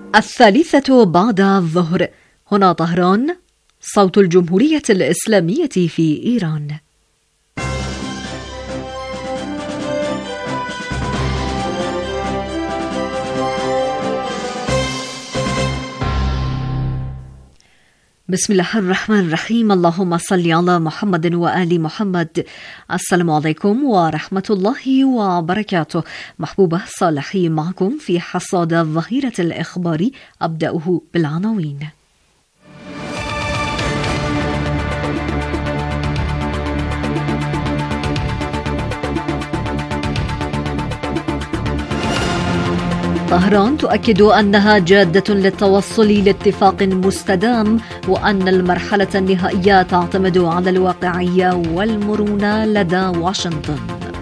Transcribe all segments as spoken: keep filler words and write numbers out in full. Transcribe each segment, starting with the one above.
الثالثة بعد الظهر. هنا طهران، صوت الجمهورية الإسلامية في إيران. بسم الله الرحمن الرحيم. اللهم صل على محمد وآل محمد. السلام عليكم ورحمة الله وبركاته. محبوبة صالحي معكم في حصاد الظهيرة الإخباري. أبدأه بالعناوين. طهران تؤكد أنها جادة للتوصل لاتفاق مستدام، وأن المرحلة النهائية تعتمد على الواقعية والمرونة لدى واشنطن.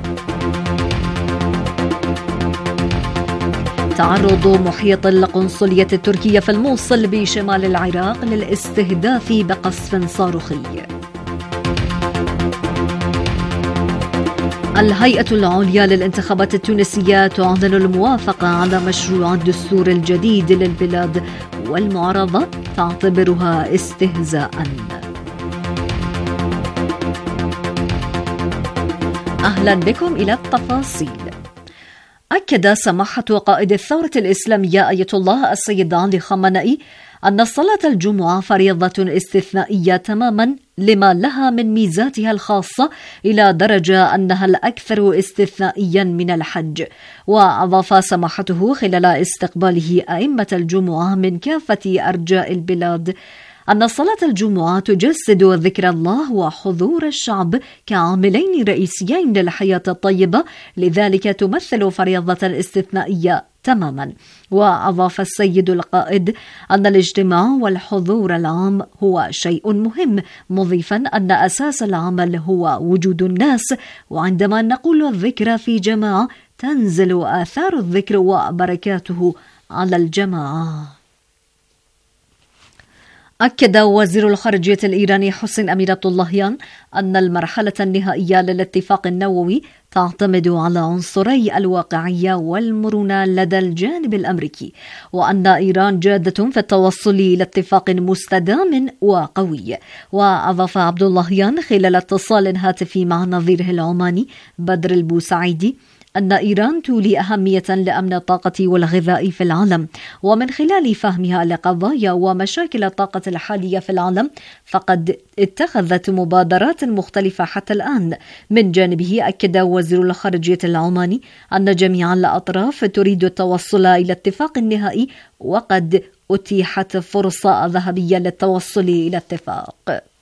تعرض محيط القنصلية التركية في الموصل بشمال العراق للاستهداف بقصف صاروخي. الهيئة العليا للانتخابات التونسية تعلن الموافقة على مشروع الدستور الجديد للبلاد، والمعارضة تعتبرها استهزاءً. أهلا بكم إلى التفاصيل. أكد سماحة قائد الثورة الإسلامية آية الله السيد علي خامنئي أن صلاة الجمعة فريضة استثنائية تماما لما لها من ميزاتها الخاصة، إلى درجة أنها الأكثر استثنائيا من الحج. وأضاف سماحته خلال استقباله أئمة الجمعة من كافة أرجاء البلاد أن صلاة الجمعة تجسد ذكر الله وحضور الشعب كعاملين رئيسيين للحياة الطيبة، لذلك تمثل فريضة استثنائية تماما. وأضاف السيد القائد أن الاجتماع والحضور العام هو شيء مهم، مضيفا أن أساس العمل هو وجود الناس، وعندما نقول الذكر في جماعة تنزل آثار الذكر وبركاته على الجماعة. أكد وزير الخارجية الإيراني حسين أمير اللهيان أن المرحلة النهائية للاتفاق النووي تعتمد على عنصري الواقعية والمرونة لدى الجانب الأمريكي، وأن إيران جادة في التوصل إلى اتفاق مستدام وقوي. وأضاف عبد اللهيان خلال اتصال هاتفي مع نظيره العماني بدر البوسعيدي أن إيران تولي أهمية لأمن الطاقة والغذاء في العالم، ومن خلال فهمها لقضايا ومشاكل الطاقة الحالية في العالم فقد اتخذت مبادرات مختلفة حتى الآن. من جانبه أكد وزير الخارجية العماني أن جميع الأطراف تريد التوصل إلى اتفاق نهائي، وقد أتيحت فرصة ذهبية للتوصل إلى اتفاق.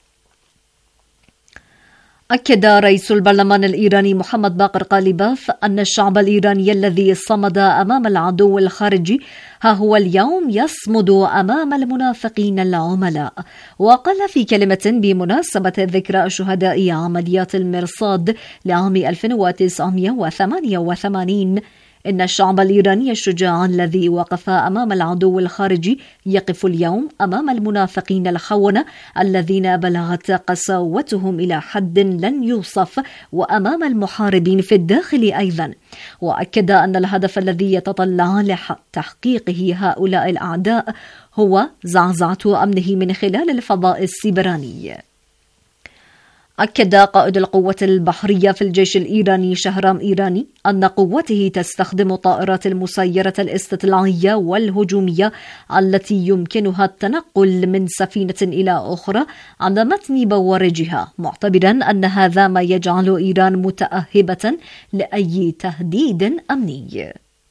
أكد رئيس البرلمان الإيراني محمد باقر قالباف أن الشعب الإيراني الذي صمد أمام العدو الخارجي ها هو اليوم يصمد أمام المنافقين العملاء. وقال في كلمة بمناسبة ذكرى شهداء عمليات المرصاد لعام ألف وتسعمائة وثمانية وثمانين إن الشعب الإيراني الشجاع الذي وقف أمام العدو الخارجي يقف اليوم أمام المنافقين الخونة الذين بلغت قساوتهم إلى حد لن يوصف، وأمام المحاربين في الداخل أيضا. وأكد أن الهدف الذي يتطلع لتحقيقه هؤلاء الأعداء هو زعزعة أمنه من خلال الفضاء السيبراني. أكد قائد القوة البحرية في الجيش الإيراني شهرام إيراني أن قوته تستخدم طائرات المسيرة الاستطلاعية والهجومية التي يمكنها التنقل من سفينة إلى أخرى على متن بوارجها، معتبرا أن هذا ما يجعل إيران متأهبة لأي تهديد أمني.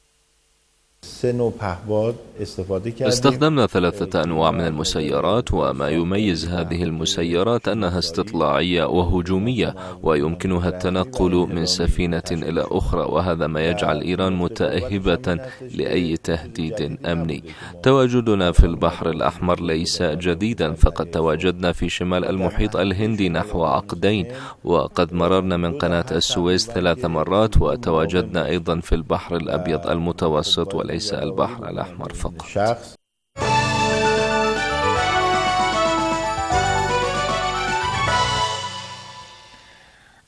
استخدمنا ثلاثة أنواع من المسيرات، وما يميز هذه المسيرات أنها استطلاعية وهجومية ويمكنها التنقل من سفينة إلى أخرى، وهذا ما يجعل إيران متأهبة لأي تهديد أمني. تواجدنا في البحر الأحمر ليس جديدا، فقد تواجدنا في شمال المحيط الهندي نحو عقدين، وقد مررنا من قناة السويس ثلاث مرات، وتواجدنا أيضا في البحر الأبيض المتوسط وليس البحر الأحمر فقط.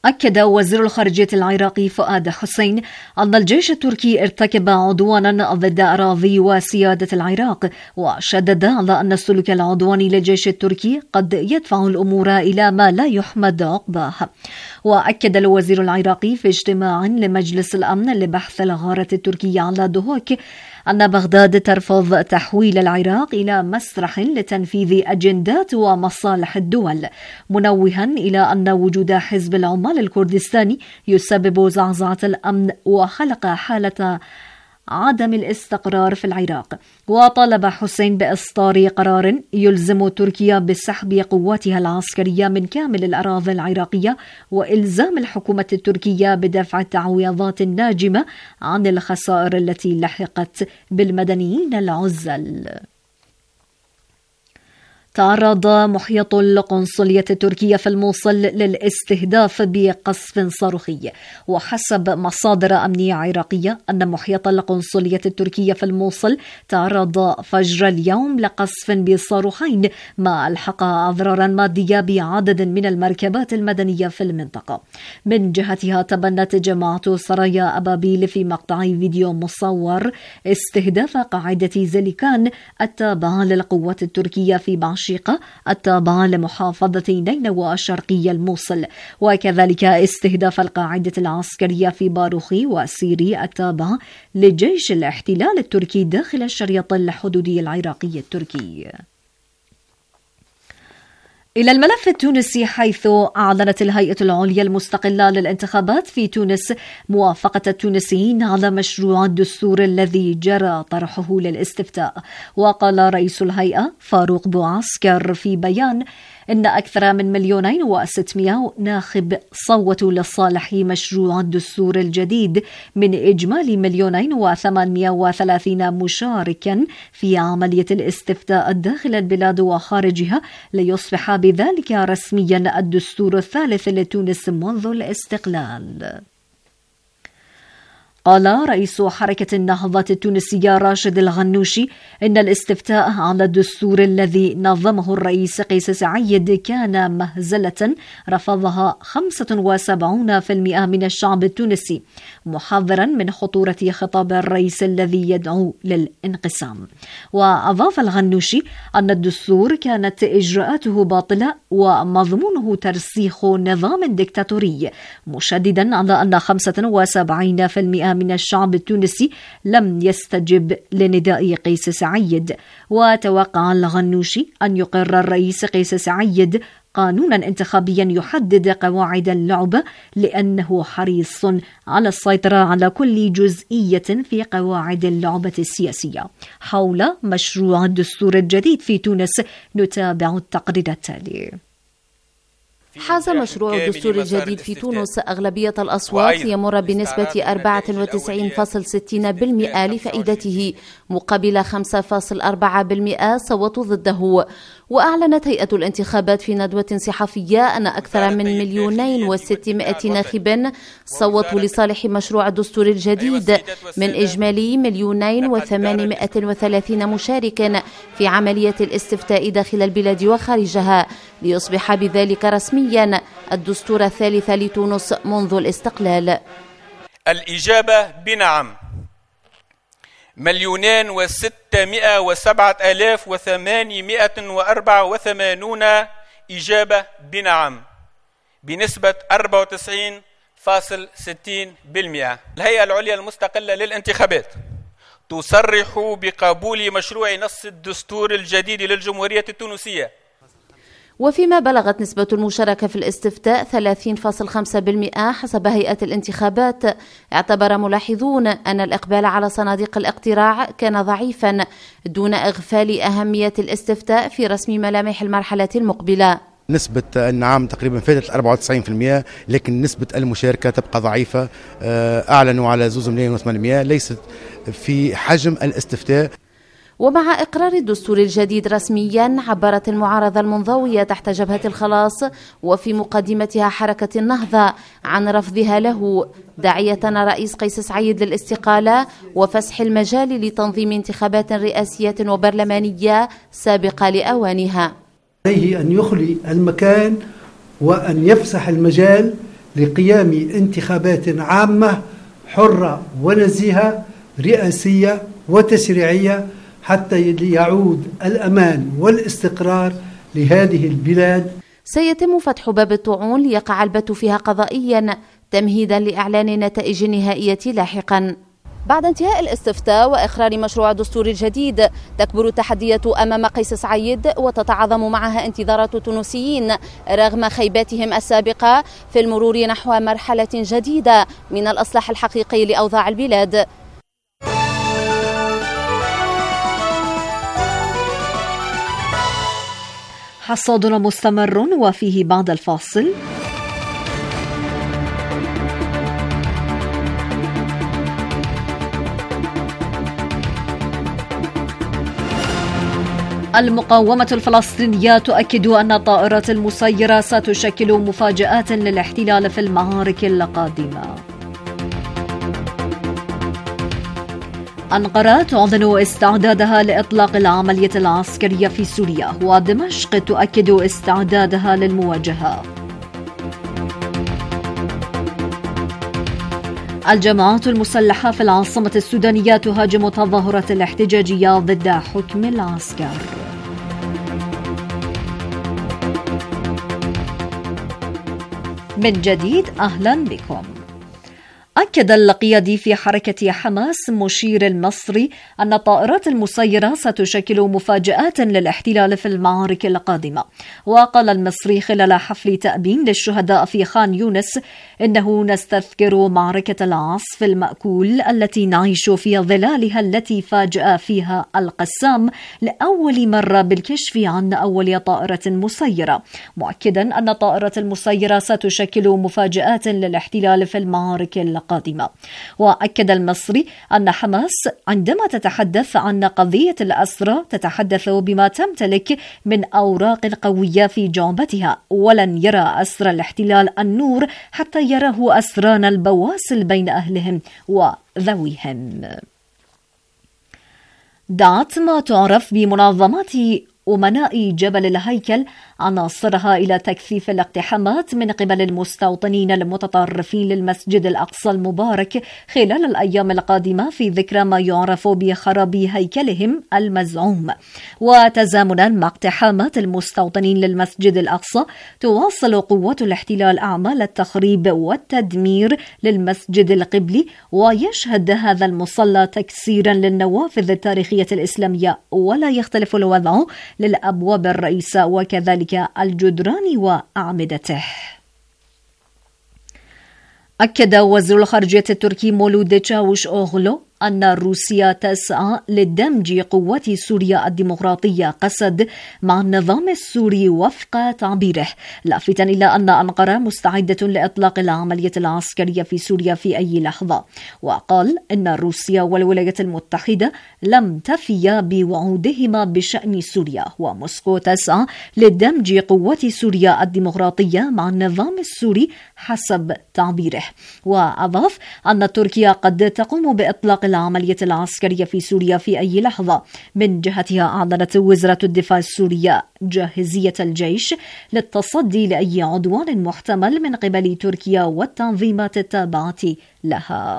أكد وزير الخارجية العراقي فؤاد حسين أن الجيش التركي ارتكب عدوانا ضد أراضي وسيادة العراق، وشدد على أن السلوك العدواني للجيش التركي قد يدفع الأمور إلى ما لا يحمد عقباه. وأكد الوزير العراقي في اجتماع لمجلس الأمن لبحث الغارة التركية على دهوك أن بغداد ترفض تحويل العراق إلى مسرح لتنفيذ أجندات ومصالح الدول، منوها إلى أن وجود حزب العمال الكردستاني يسبب زعزعة الأمن وخلق حالة عدم الاستقرار في العراق. وطالب حسين بإصدار قرار يلزم تركيا بسحب قواتها العسكرية من كامل الأراضي العراقية وإلزام الحكومة التركية بدفع التعويضات الناجمة عن الخسائر التي لحقت بالمدنيين العزل. تعرض محيط القنصلية التركية في الموصل للاستهداف بقصف صاروخي، وحسب مصادر أمنية عراقية أن محيط القنصلية التركية في الموصل تعرض فجر اليوم لقصف بصاروخين ما ألحق أضرارا مادية بعدد من المركبات المدنية في المنطقة. من جهتها تبنت جماعة سرايا أبابيل في مقطع فيديو مصور استهداف قاعدة زليكان التابعة للقوات التركية في بعشيقة التابعة لمحافظة نينوى الشرقية الموصل، وكذلك استهداف القاعدة العسكرية في باروخي وسيري التابعة لجيش الاحتلال التركي داخل الشريط الحدودي العراقي التركي. إلى الملف التونسي، حيث أعلنت الهيئة العليا المستقلة للانتخابات في تونس موافقة التونسيين على مشروع الدستور الذي جرى طرحه للاستفتاء. وقال رئيس الهيئة فاروق بوعسكر في بيان إن أكثر من مليونين وستمائة ناخب صوتوا لصالح مشروع الدستور الجديد من إجمالي مليونين وثمانمائة وثلاثين مشاركا في عملية الاستفتاء داخل البلاد وخارجها، ليصبح بذلك رسميا الدستور الثالث لتونس منذ الاستقلال. قال رئيس حركة النهضة التونسية راشد الغنوشي إن الاستفتاء على الدستور الذي نظمه الرئيس قيس سعيد كان مهزلة رفضها خمسة وسبعين بالمئة من الشعب التونسي، محذرا من خطورة خطاب الرئيس الذي يدعو للانقسام. وأضاف الغنوشي أن الدستور كانت إجراءاته باطلة ومضمونه ترسيخ نظام ديكتاتوري، مشددا على أن خمسة وسبعين بالمئة من الشعب التونسي لم يستجب لنداء قيس سعيد. وتوقع الغنوشي أن يقر الرئيس قيس سعيد قانونا انتخابيا يحدد قواعد اللعبة، لأنه حريص على السيطرة على كل جزئية في قواعد اللعبة السياسية. حول مشروع الدستور الجديد في تونس نتابع التقرير التالي. حاز مشروع الدستور الجديد في تونس أغلبية الأصوات ليمر بنسبة أربعة وتسعين فاصلة ستين بالمئة لفائدته، مقابل خمسة فاصلة أربعة بالمئة صوتوا ضده. وأعلنت هيئة الانتخابات في ندوة صحفية أن أكثر من مليونين وستمائة ناخب صوتوا لصالح مشروع الدستور الجديد من إجمالي مليونين وثمانمائة وثلاثين مشارك في عملية الاستفتاء داخل البلاد وخارجها، ليصبح بذلك رسميا الدستور الثالث لتونس منذ الاستقلال. الإجابة بنعم مليونين وستمائة وسبعة آلاف وثمانمائة وأربعة وثمانون إجابة بنعم بنسبة أربعة وتسعين فاصلة ستين بالمئة. الهيئة العليا المستقلة للانتخابات تصرح بقبول مشروع نص الدستور الجديد للجمهورية التونسية. وفيما بلغت نسبة المشاركة في الاستفتاء ثلاثين فاصلة خمسة بالمئة حسب هيئة الانتخابات، اعتبر ملاحظون أن الإقبال على صناديق الاقتراع كان ضعيفا دون إغفال أهمية الاستفتاء في رسم ملامح المرحلة المقبلة. نسبة النعم تقريبا فاتت أربعة وتسعين بالمئة، لكن نسبة المشاركة تبقى ضعيفة. أعلنوا على زوز مليون وثمانمائة، ليست في حجم الاستفتاء. ومع إقرار الدستور الجديد رسميا، عبرت المعارضة المنضوية تحت جبهة الخلاص وفي مقدمتها حركة النهضة عن رفضها له، داعية رئيس قيس سعيد للاستقالة وفسح المجال لتنظيم انتخابات رئاسية وبرلمانية سابقة لأوانها. عليه أن يخلي المكان وأن يفسح المجال لقيام انتخابات عامة حرة ونزيهة رئاسية وتشريعية حتى يعود الأمان والاستقرار لهذه البلاد. سيتم فتح باب الطعون ليقع البت فيها قضائيا تمهيدا لإعلان النتائج النهائية لاحقا. بعد انتهاء الاستفتاء وإقرار مشروع الدستور الجديد تكبر التحديات أمام قيس سعيد وتتعاظم معها انتظارات التونسيين رغم خيباتهم السابقة في المرور نحو مرحلة جديدة من الإصلاح الحقيقي لأوضاع البلاد. حصادنا مستمر وفيه بعد الفاصل. المقاومة الفلسطينية تؤكد أن الطائرات المسيرة ستشكل مفاجآت للاحتلال في المعارك القادمة. أنقرة تعلن استعدادها لإطلاق العملية العسكرية في سوريا، ودمشق تؤكد استعدادها للمواجهة. الجماعات المسلحة في العاصمة السودانية تهاجم تظاهرات الاحتجاجية ضد حكم العسكر. من جديد أهلا بكم. أكد القيادي في حركة حماس مشير المصري أن الطائرات المسيرة ستشكل مفاجآت للاحتلال في المعارك القادمة. وقال المصري خلال حفل تأبين للشهداء في خان يونس إنه نستذكر معركة العصف المأكول التي نعيش في ظلالها التي فاجأ فيها القسام لأول مرة بالكشف عن أول طائرة مسيرة، مؤكدا أن الطائرات المسيرة ستشكل مفاجآت للاحتلال في المعارك القادمة. قادمة. وأكد المصري أن حماس عندما تتحدث عن قضية الأسرى تتحدث بما تمتلك من أوراق قوية في جعبتها، ولن يرى أسرى الاحتلال النور حتى يراه أسرانا البواسل بين أهلهم وذويهم. دعت ما تعرف بمنظمات أمناء جبل الهيكل عناصرها إلى تكثيف الاقتحامات من قبل المستوطنين المتطرفين للمسجد الأقصى المبارك خلال الأيام القادمة في ذكرى ما يعرف بخراب هيكلهم المزعوم. وتزامنا مع اقتحامات المستوطنين للمسجد الأقصى تواصل قوات الاحتلال أعمال التخريب والتدمير للمسجد القبلي، ويشهد هذا المصلى تكسيرا للنوافذ التاريخية الإسلامية، ولا يختلف الوضع للأبواب الرئيسة وكذلك الجدران وأعمدته. أكد وزير الخارجية التركي مولود تشاوش أوغلو أن روسيا تسعى لدمج قوات سوريا الديمقراطية قسد مع النظام السوري وفق تعبيره، لافتا إلى أن أنقرة مستعدة لإطلاق العملية العسكرية في سوريا في أي لحظة. وقال إن روسيا والولايات المتحدة لم تفيا بوعودهما بشأن سوريا، وموسكو تسعى لدمج قوات سوريا الديمقراطية مع النظام السوري حسب تعبيره. وأضاف أن تركيا قد تقوم بإطلاق العملية العسكرية في سوريا في أي لحظة. من جهتها أعلنت وزارة الدفاع السورية جاهزية الجيش للتصدي لأي عدوان محتمل من قبل تركيا والتنظيمات التابعة لها.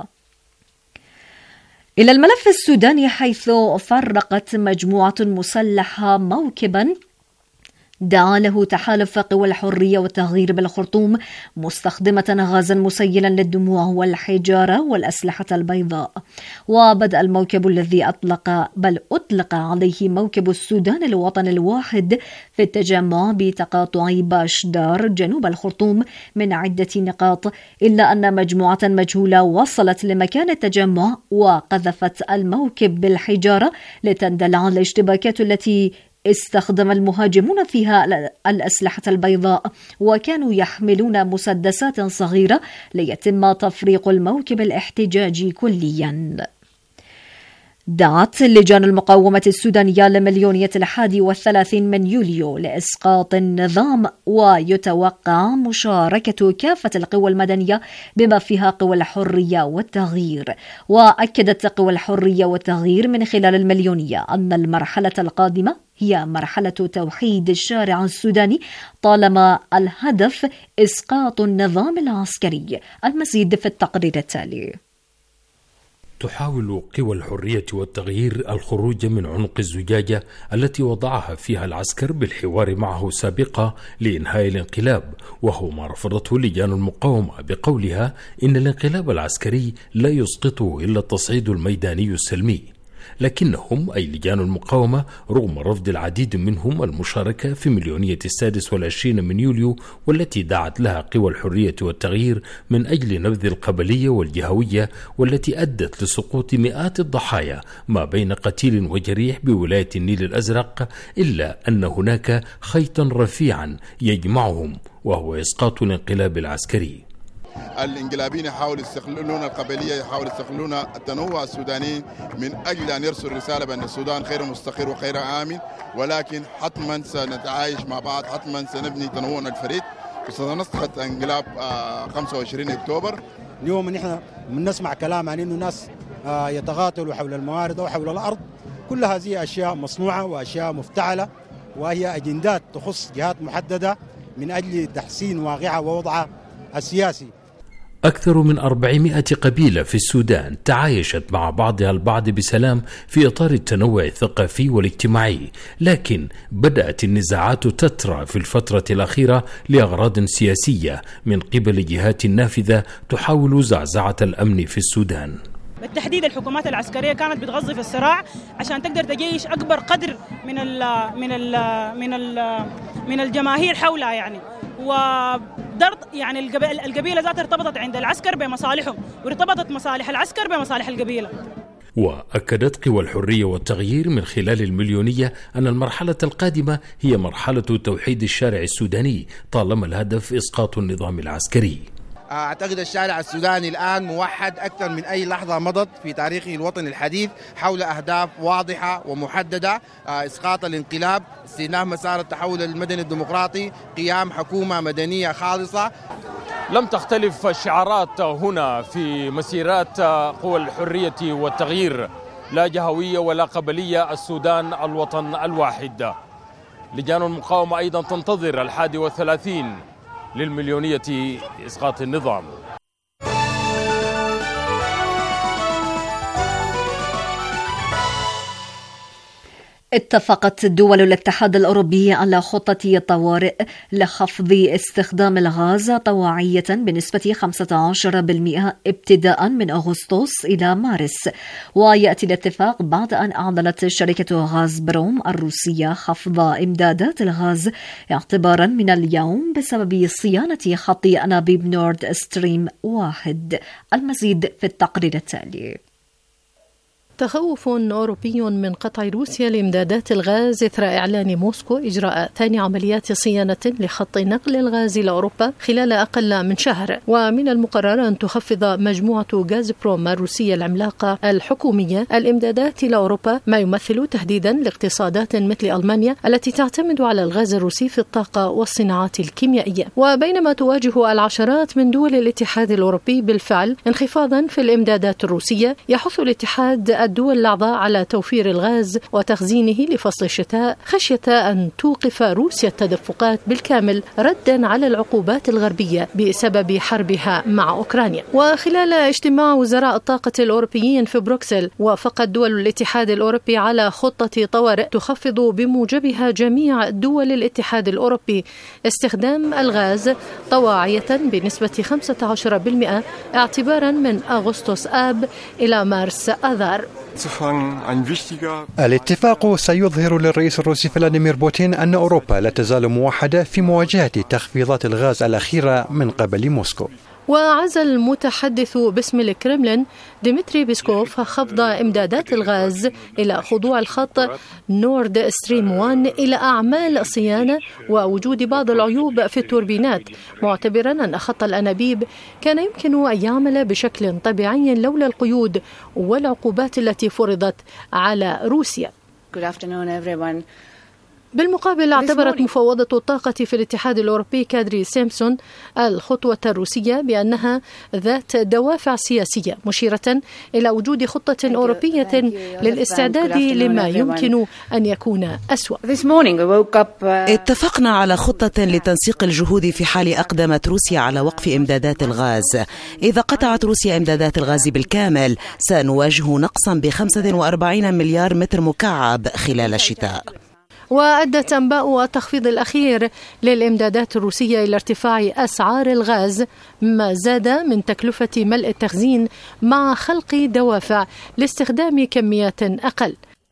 إلى الملف السوداني، حيث فرقت مجموعة مسلحة موكبا دعا له تحالف قوى الحرية والتغيير بالخرطوم مستخدمة غازا مسيلا للدموع والحجارة والأسلحة البيضاء. وبدأ الموكب الذي أطلق بل أطلق عليه موكب السودان الوطني الواحد في التجمع بتقاطع باشدار جنوب الخرطوم من عدة نقاط، إلا أن مجموعة مجهولة وصلت لمكان التجمع وقذفت الموكب بالحجارة لتندلع الاشتباكات التي استخدم المهاجمون فيها الأسلحة البيضاء، وكانوا يحملون مسدسات صغيرة ليتم تفريق الموكب الاحتجاجي كليا. دعت لجان المقاومة السودانية لمليونية الحادي والثلاثين من يوليو لإسقاط النظام، ويتوقع مشاركة كافة القوى المدنية بما فيها قوى الحرية والتغيير. وأكدت قوى الحرية والتغيير من خلال المليونية أن المرحلة القادمة هي مرحلة توحيد الشارع السوداني، طالما الهدف إسقاط النظام العسكري. المزيد في التقرير التالي. تحاول قوى الحرية والتغيير الخروج من عنق الزجاجة التي وضعها فيها العسكر بالحوار معه سابقا لإنهاء الانقلاب، وهو ما رفضته لجان المقاومة بقولها إن الانقلاب العسكري لا يسقطه إلا التصعيد الميداني السلمي. لكنهم أي لجان المقاومة رغم رفض العديد منهم المشاركة في مليونية السادس والعشرين من يوليو، والتي دعت لها قوى الحرية والتغيير من أجل نبذ القبلية والجهوية، والتي أدت لسقوط مئات الضحايا ما بين قتيل وجريح بولاية النيل الأزرق، إلا أن هناك خيطا رفيعا يجمعهم، وهو إسقاط الانقلاب العسكري. الانقلابيين يحاولوا يستغلون القبليه، يحاولوا يستغلون التنوع السوداني من اجل ان يرسلوا رساله بان السودان خير مستقر وخير امن، ولكن حتما سنتعايش مع بعض، حتما سنبني تنوعنا الفريد وسنسقط انقلاب خمسة وعشرين أكتوبر. اليوم نحن بنسمع كلام عن انه ناس يتقاتلوا حول الموارد او حول الارض، كل هذه اشياء مصنوعه واشياء مفتعله، وهي اجندات تخص جهات محدده من اجل تحسين واقعها ووضعها السياسي. أكثر من أربعمائة قبيلة في السودان تعايشت مع بعضها البعض بسلام في إطار التنوع الثقافي والاجتماعي، لكن بدأت النزاعات تترى في الفترة الأخيرة لأغراض سياسية من قبل جهات نافذة تحاول زعزعة الأمن في السودان. بالتحديد الحكومات العسكرية كانت بتغذي في الصراع عشان تقدر تجيش أكبر قدر من ال من ال من ال من الجماهير حولها يعني، ودرط يعني القبيلة ذاتها ارتبطت عند العسكر بمصالحهم، وارتبطت مصالح العسكر بمصالح القبيلة. وأكدت قوى الحرية والتغيير من خلال المليونية أن المرحلة القادمة هي مرحلة توحيد الشارع السوداني، طالما الهدف إسقاط النظام العسكري. أعتقد الشارع السوداني الآن موحد أكثر من أي لحظة مضت في تاريخه الوطني الحديث حول أهداف واضحة ومحددة: إسقاط الانقلاب، استئناف مسار التحول المدني الديمقراطي، قيام حكومة مدنية خالصة. لم تختلف الشعارات هنا في مسيرات قوى الحرية والتغيير، لا جهوية ولا قبلية، السودان الوطن الواحد. لجان المقاومة أيضا تنتظر الحادي والثلاثين للمليونية إسقاط النظام. اتفقت دول الاتحاد الأوروبي على خطة طوارئ لخفض استخدام الغاز طواعية بنسبة خمسة عشر بالمئة ابتداء من أغسطس إلى مارس. ويأتي الاتفاق بعد أن أعلنت شركة غاز بروم الروسية خفض إمدادات الغاز اعتبارا من اليوم بسبب صيانة خط أنابيب نورد ستريم واحد. المزيد في التقرير التالي. تخوف أوروبي من قطع روسيا لإمدادات الغاز إثر إعلان موسكو إجراء ثاني عمليات صيانة لخط نقل الغاز إلى أوروبا خلال أقل من شهر. ومن المقرر أن تخفض مجموعة غاز بروم الروسية العملاقة الحكومية الإمدادات إلى أوروبا، ما يمثل تهديدا لاقتصادات مثل ألمانيا التي تعتمد على الغاز الروسي في الطاقة والصناعات الكيميائية. وبينما تواجه العشرات من دول الاتحاد الأوروبي بالفعل انخفاضا في الإمدادات الروسية، يحث الاتحاد الدول الأعضاء على توفير الغاز وتخزينه لفصل الشتاء، خشية أن توقف روسيا التدفقات بالكامل ردا على العقوبات الغربية بسبب حربها مع أوكرانيا. وخلال اجتماع وزراء الطاقة الأوروبيين في بروكسل، وافقت دول الاتحاد الأوروبي على خطة طوارئ تخفض بموجبها جميع دول الاتحاد الأوروبي استخدام الغاز طواعية بنسبة خمسة عشر بالمئة اعتبارا من أغسطس آب إلى مارس آذار. الاتفاق سيظهر للرئيس الروسي فلاديمير بوتين أن أوروبا لا تزال موحدة في مواجهة تخفيضات الغاز الأخيرة من قبل موسكو. وعزى المتحدث باسم الكرملين ديمتري بيسكوف خفض إمدادات الغاز إلى خضوع الخط نورد ستريم واحد إلى أعمال صيانة ووجود بعض العيوب في التوربينات، معتبرا أن خط الأنابيب كان يمكن أن يعمل بشكل طبيعي لولا القيود والعقوبات التي فرضت على روسيا. Good afternoon everyone. بالمقابل اعتبرت مفوضة الطاقة في الاتحاد الأوروبي كادري سيمسون الخطوة الروسية بأنها ذات دوافع سياسية، مشيرة إلى وجود خطة أوروبية للاستعداد لما يمكن أن يكون أسوأ. اتفقنا على خطة لتنسيق الجهود في حال أقدمت روسيا على وقف إمدادات الغاز. إذا قطعت روسيا إمدادات الغاز بالكامل سنواجه نقصا ب خمسة وأربعين مليار متر مكعب خلال الشتاء. وأدت أنباء التخفيض الأخير للإمدادات الروسية إلى ارتفاع أسعار الغاز، ما زاد من تكلفة ملء التخزين مع خلق دوافع لاستخدام كميات أقل.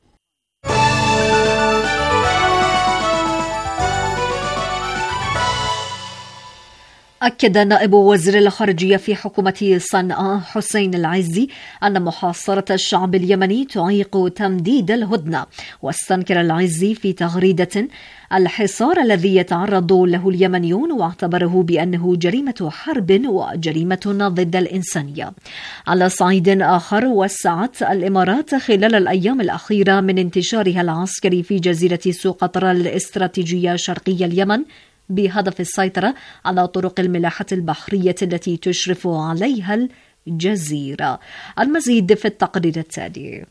أكد نائب وزير الخارجية في حكومة صنعاء حسين العزي أن محاصرة الشعب اليمني تعيق تمديد الهدنة، واستنكر العزي في تغريدة الحصار الذي يتعرض له اليمنيون، واعتبره بأنه جريمة حرب وجريمة ضد الإنسانية. على صعيد آخر، وسعت الإمارات خلال الأيام الأخيرة من انتشارها العسكري في جزيرة سقطرى الاستراتيجية شرقي اليمن بهدف السيطرة على طرق الملاحة البحرية التي تشرف عليها الجزيرة. المزيد في التقرير التالي.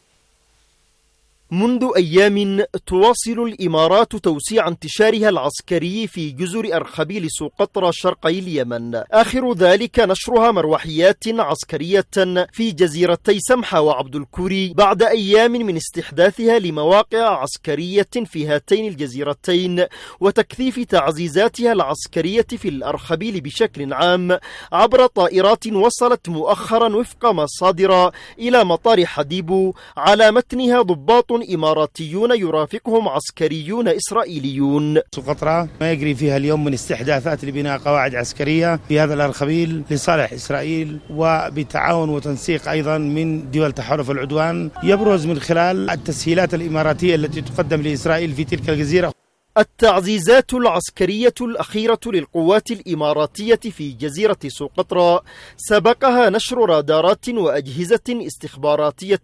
منذ أيام تواصل الإمارات توسيع انتشارها العسكري في جزر أرخبيل سقطرى شرقي اليمن، آخر ذلك نشرها مروحيات عسكرية في جزيرتي سمحة وعبد الكوري بعد أيام من استحداثها لمواقع عسكرية في هاتين الجزيرتين، وتكثيف تعزيزاتها العسكرية في الأرخبيل بشكل عام عبر طائرات وصلت مؤخرا وفق مصادر إلى مطار حديبو، على متنها ضباط إماراتيون يرافقهم عسكريون إسرائيليون. سقطرى ما يجري فيها اليوم من استحداثات لبناء قواعد عسكرية في هذا الأرخبيل لصالح إسرائيل، وبتعاون وتنسيق أيضا من دول تحالف العدوان، يبرز من خلال التسهيلات الإماراتية التي تقدم لإسرائيل في تلك الجزيرة. التعزيزات العسكرية الأخيرة للقوات الإماراتية في جزيرة سقطرى سبقها نشر رادارات وأجهزة استخباراتية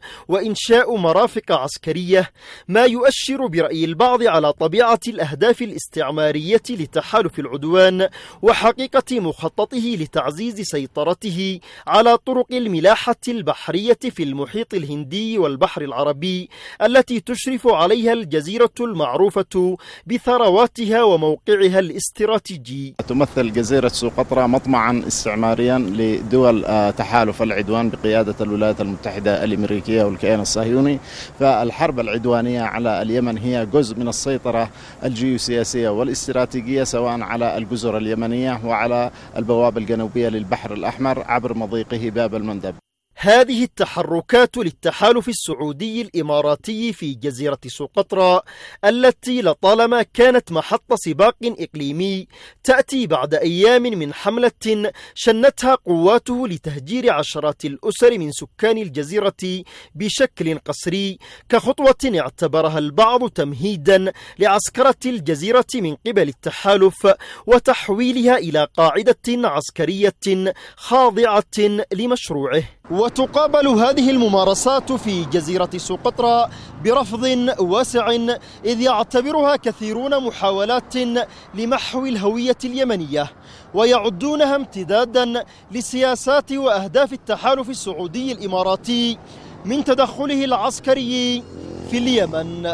وإنشاء مرافق عسكرية، ما يؤشر برأي البعض على طبيعة الأهداف الاستعمارية لتحالف العدوان وحقيقة مخططه لتعزيز سيطرته على طرق الملاحة البحرية في المحيط الهندي والبحر العربي التي تشرف عليها الجزيرة المعروفة بثرواتها وموقعها الاستراتيجي. تمثل جزيرة سقطرى مطمعا استعماريا لدول تحالف العدوان بقيادة الولايات المتحدة الأمريكية والكيان الصهيوني، فالحرب العدوانية على اليمن هي جزء من السيطرة الجيوسياسية والاستراتيجية سواء على الجزر اليمنية وعلى البوابة الجنوبية للبحر الأحمر عبر مضيقه باب المندب. هذه التحركات للتحالف السعودي الإماراتي في جزيرة سقطرى التي لطالما كانت محط سباق إقليمي تأتي بعد أيام من حملة شنتها قواته لتهجير عشرات الأسر من سكان الجزيرة بشكل قسري، كخطوة اعتبرها البعض تمهيدا لعسكرة الجزيرة من قبل التحالف وتحويلها إلى قاعدة عسكرية خاضعة لمشروعه. وتقابل هذه الممارسات في جزيرة سقطرى برفض واسع، إذ يعتبرها كثيرون محاولات لمحو الهوية اليمنية، ويعدونها امتدادا لسياسات وأهداف التحالف السعودي الإماراتي من تدخله العسكري في اليمن.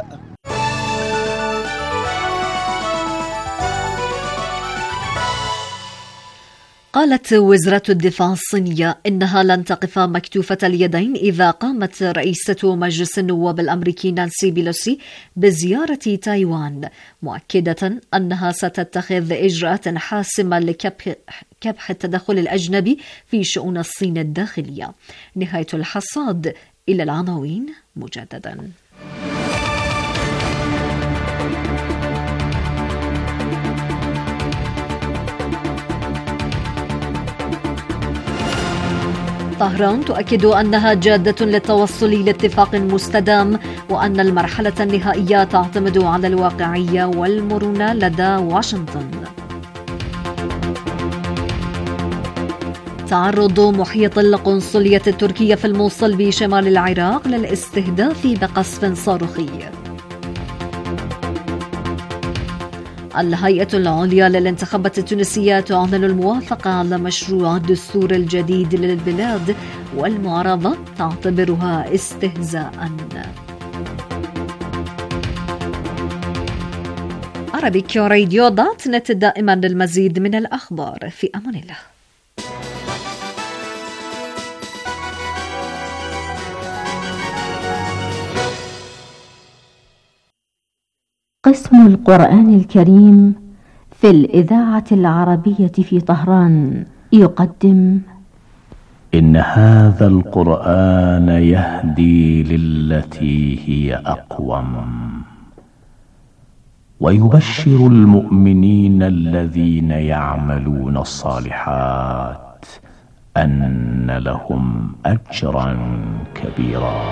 قالت وزارة الدفاع الصينية إنها لن تقف مكتوفة اليدين إذا قامت رئيسة مجلس النواب الأمريكي نانسي بيلوسي بزيارة تايوان، مؤكدة أنها ستتخذ إجراءات حاسمة لكبح التدخل الأجنبي في شؤون الصين الداخلية. نهاية الحصاد. إلى العناوين مجددا. طهران تؤكد أنها جادة للتوصل لاتفاق مستدام، وأن المرحلة النهائية تعتمد على الواقعية والمرونة لدى واشنطن. تعرض محيط القنصلية التركية في الموصل بشمال العراق للاستهداف بقصف صاروخي. الهيئة العليا للانتخابات التونسية تعلن الموافقة على مشروع الدستور الجديد للبلاد، والمعارضة تعتبرها استهزاءً. عربيك راديو دوت نت، دائما للمزيد من الأخبار. في أمان الله. قسم القرآن الكريم في الإذاعة العربية في طهران يقدم: إن هذا القرآن يهدي للتي هي أقوم، ويبشر المؤمنين الذين يعملون الصالحات أن لهم أجرا كبيرا.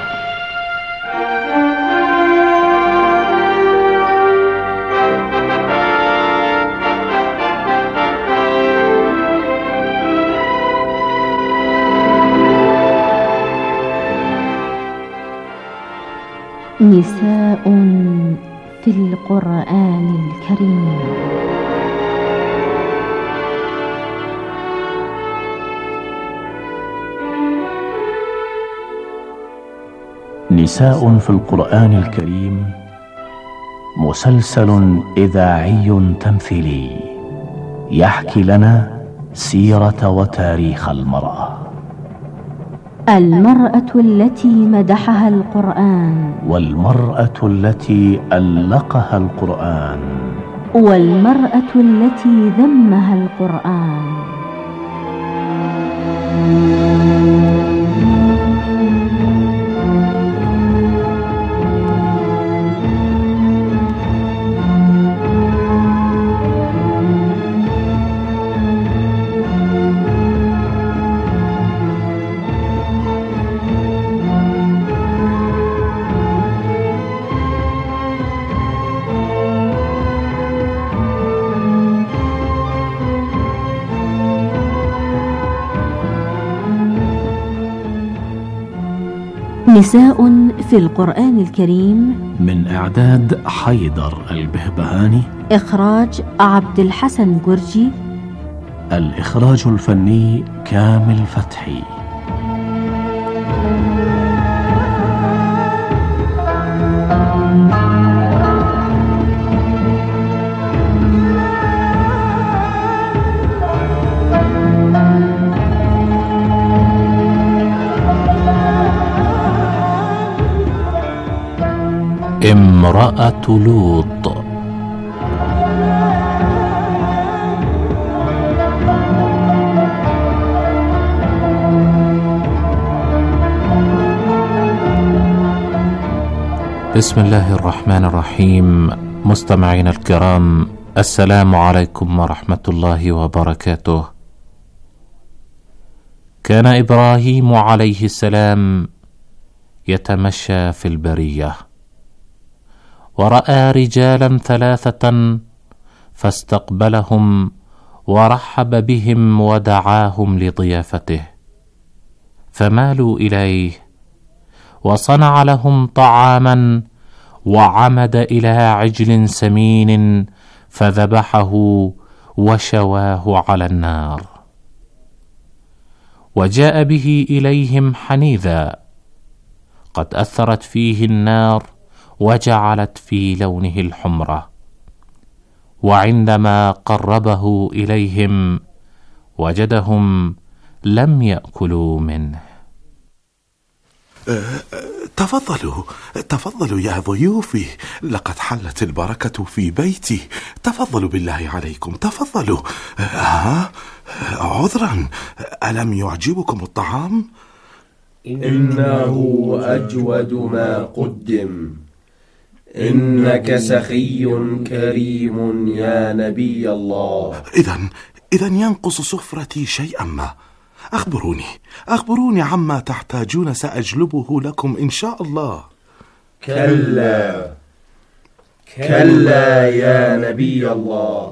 نساء في القرآن الكريم. نساء في القرآن الكريم مسلسل إذاعي تمثيلي يحكي لنا سيرة وتاريخ المرأة، المرأة التي مدحها القرآن، والمرأة التي ألقها القرآن، والمرأة التي ذمها القرآن. نساء في القرآن الكريم، من إعداد حيدر البهبهاني، إخراج عبد الحسن جرجي، الإخراج الفني كامل فتحي. امرأة لوط. بسم الله الرحمن الرحيم. مستمعينا الكرام، السلام عليكم ورحمة الله وبركاته. كان إبراهيم عليه السلام يتمشى في البرية، ورأى رجالا ثلاثة فاستقبلهم ورحب بهم ودعاهم لضيافته، فمالوا إليه وصنع لهم طعاما، وعمد إلى عجل سمين فذبحه وشواه على النار، وجاء به إليهم حنيذا قد أثرت فيه النار وجعلت في لونه الحمرة، وعندما قربه إليهم وجدهم لم يأكلوا منه. تفضلوا تفضلوا يا ضيوفي، لقد حلت البركة في بيتي. تفضلوا بالله عليكم، تفضلوا. ها عذرا، ألم يعجبكم الطعام؟ إنه أجود ما قدم، إنك سخي كريم يا نبي الله. إذن إذن ينقص سفرتي شيئا ما. أخبروني أخبروني عما تحتاجون، سأجلبه لكم إن شاء الله. كلا كلا يا نبي الله،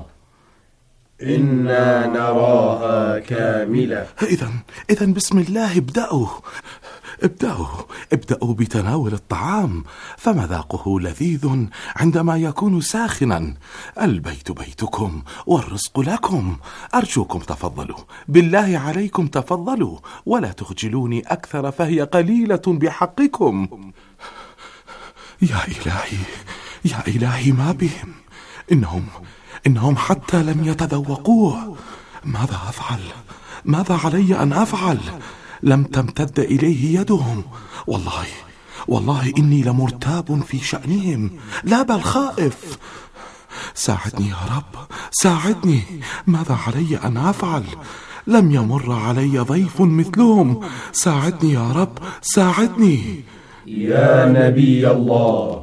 إنا نراها كاملة. إذن إذن بسم الله ابدأوا ابدأوا ابدأوا بتناول الطعام، فمذاقه لذيذ عندما يكون ساخنا. البيت بيتكم والرزق لكم. أرجوكم تفضلوا، بالله عليكم تفضلوا، ولا تخجلوني أكثر فهي قليلة بحقكم. يا إلهي يا إلهي ما بهم، إنهم إنهم حتى لم يتذوقوه. ماذا أفعل؟ ماذا علي أن أفعل؟ لم تمتد إليه يدهم. والله والله إني لمرتاب في شأنهم، لا بل خائف. ساعدني يا رب ساعدني، ماذا علي أن أفعل؟ لم يمر علي ضيف مثلهم. ساعدني يا رب ساعدني. يا نبي الله،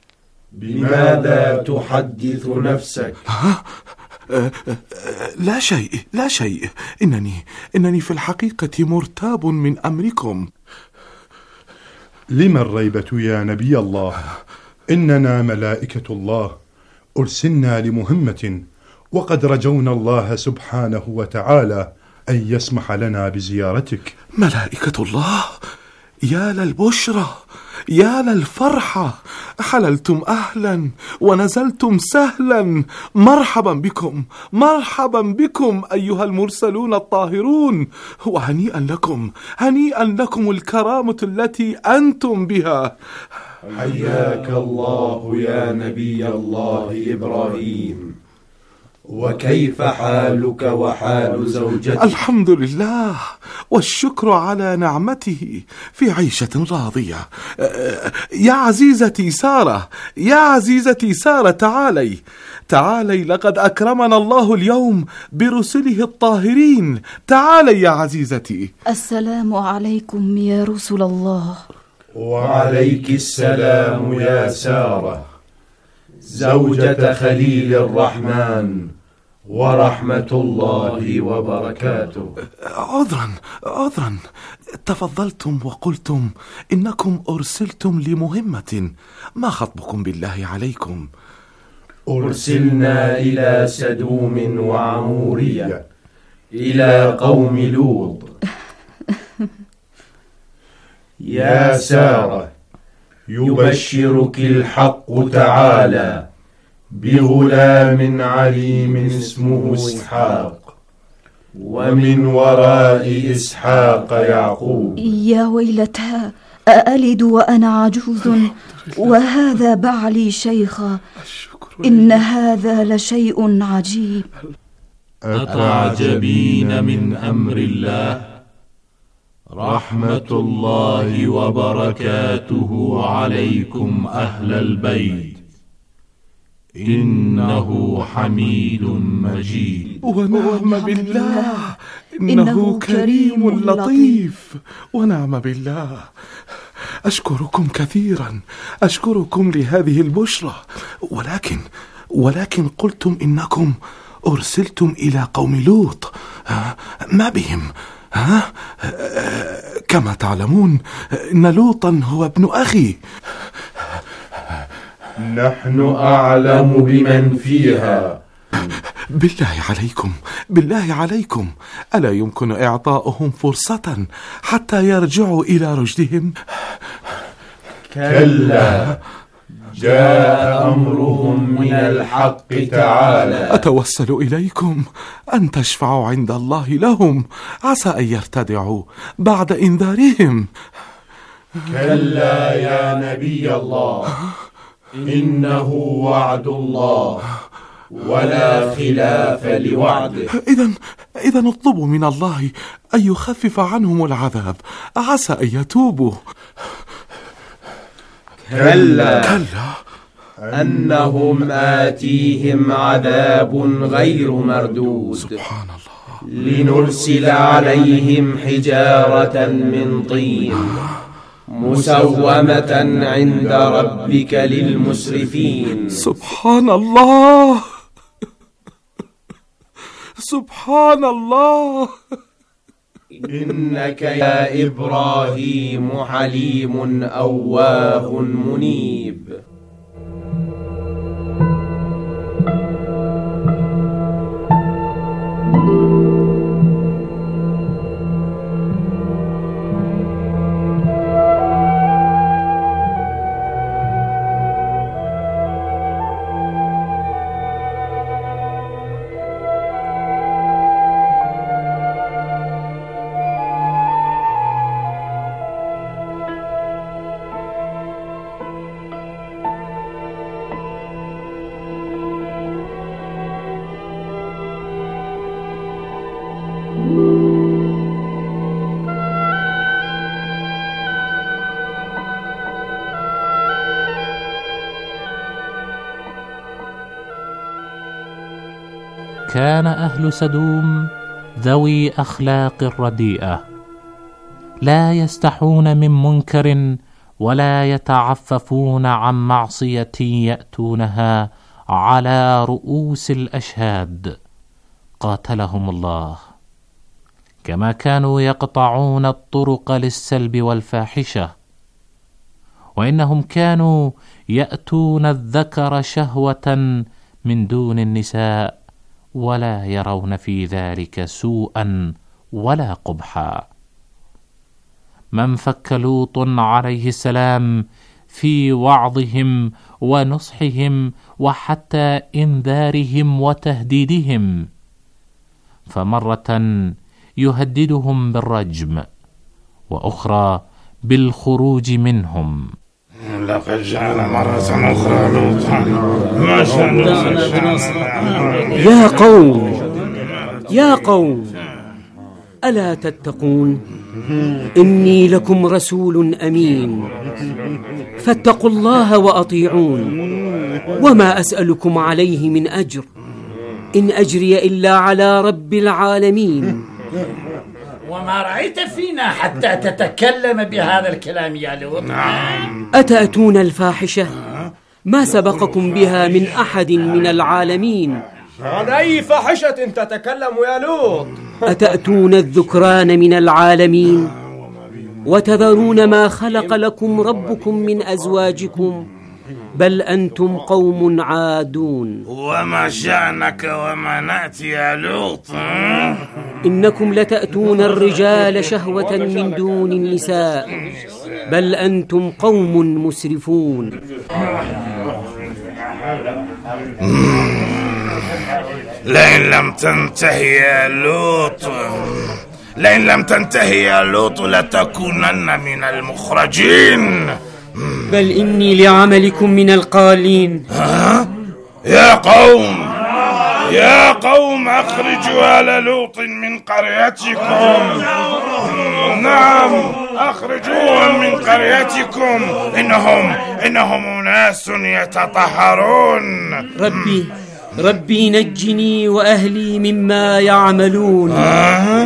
بماذا تحدث نفسك؟ ها؟ أه أه لا شيء لا شيء، إنني إنني في الحقيقة مرتاب من أمركم. لما الريبة يا نبي الله؟ إننا ملائكة الله أرسلنا لمهمة، وقد رجونا الله سبحانه وتعالى أن يسمح لنا بزيارتك. ملائكة الله؟ يا للبشرى يا للفرحة، حللتم أهلا ونزلتم سهلا. مرحبا بكم مرحبا بكم أيها المرسلون الطاهرون، وهنيئا لكم هنيئا لكم الكرامة التي أنتم بها. حياك الله يا نبي الله إبراهيم، وكيف حالك وحال زوجتك؟ الحمد لله والشكر على نعمته، في عيشة راضية. يا عزيزتي سارة يا عزيزتي سارة تعالي تعالي، لقد أكرمنا الله اليوم برسله الطاهرين. تعالي يا عزيزتي. السلام عليكم يا رسل الله. وعليك السلام يا سارة، زوجة خليل الرحمن، ورحمة الله وبركاته. عذرا عذرا، تفضلتم وقلتم إنكم أرسلتم لمهمة، ما خطبكم بالله عليكم؟ أرسلنا إلى سدوم وعمورية، إلى قوم لوط. يا سارة، يبشرك الحق تعالى بغلام عليم اسمه إسحاق، ومن وراء إسحاق يعقوب. يا ويلتى، أألد وأنا عجوز وهذا بعلي شيخا؟ إن هذا لشيء عجيب. أتعجبين من أمر الله؟ رحمة الله وبركاته عليكم أهل البيت، إنه حميد مجيد. ونعم بالله، إنه كريم لطيف. ونعم بالله. أشكركم كثيرا، أشكركم لهذه البشرى، ولكن ولكن قلتم إنكم أرسلتم إلى قوم لوط، ما بهم؟ ها؟ كما تعلمون إن لوطا هو ابن أخي. نحن أعلم بمن فيها. بالله عليكم بالله عليكم، ألا يمكن إعطاؤهم فرصة حتى يرجعوا إلى رشدهم؟ كلا، جاء أمرهم من الحق تعالى. أتوسل إليكم أن تشفعوا عند الله لهم، عسى أن يرتدعوا بعد إنذارهم. كلا يا نبي الله، إنه وعد الله ولا خلاف لوعده. إذن إذن اطلبوا من الله أن يخفف عنهم العذاب، عسى أن يتوبوا. كلا كلا أنهم آتيهم عذاب غير مردود. سبحان الله. لنرسل عليهم حجارة من طين مسومة عند ربك للمسرفين. سبحان الله سبحان الله. إنك يا إبراهيم حليم أواه منيب. كان أهل سدوم ذوي أخلاق رديئة، لا يستحون من منكر ولا يتعففون عن معصية يأتونها على رؤوس الأشهاد، قاتلهم الله. كما كانوا يقطعون الطرق للسلب والفاحشة، وإنهم كانوا يأتون الذكر شهوة من دون النساء ولا يرون في ذلك سوءا ولا قبحا. من فك لوط عليه السلام في وعظهم ونصحهم وحتى إنذارهم وتهديدهم، فمرة يهددهم بالرجم وأخرى بالخروج منهم. لقد جعل مرة أخرى لوطا ما شاء يا قوم يا قوم ألا تتقون؟ إني لكم رسول أمين، فاتقوا الله وأطيعون، وما أسألكم عليه من أجر، إن أجري إلا على رب العالمين. وما رأيت فينا حتى تتكلم بهذا الكلام يا لوط؟ أتأتون الفاحشة؟ ما سبقكم بها من أحد من العالمين. عن أي فاحشة تتكلم يا لوط؟ أتأتون الذكران من العالمين وتذرون ما خلق لكم ربكم من أزواجكم، بل أنتم قوم عادون. وما شأنك وما نأتي يا لوط؟ إنكم لتأتون الرجال شهوة من دون النساء، بل أنتم قوم مسرفون. لئن لم تنتهي يا لوط لئن لم تنتهي يا لوط لتكونن من المخرجين. بل إني لعملكم من القالين. ها؟ يا قوم يا قوم أخرجوا آل لوط من قريتكم. نعم أخرجوهم من قريتكم، إنهم إنهم أناس يتطهرون. ربي ربي نجني وأهلي مما يعملون. آه؟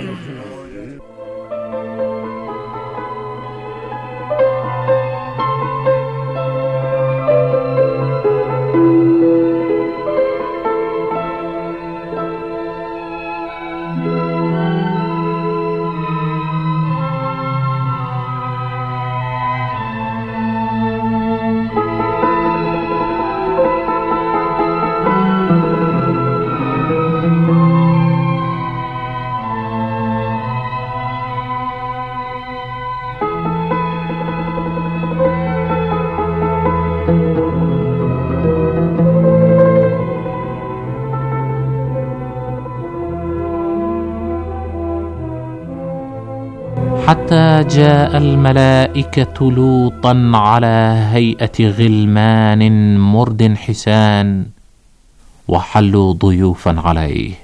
حتى جاء الملائكة لوطا على هيئة غلمان مرد حسان، وحلوا ضيوفا عليه.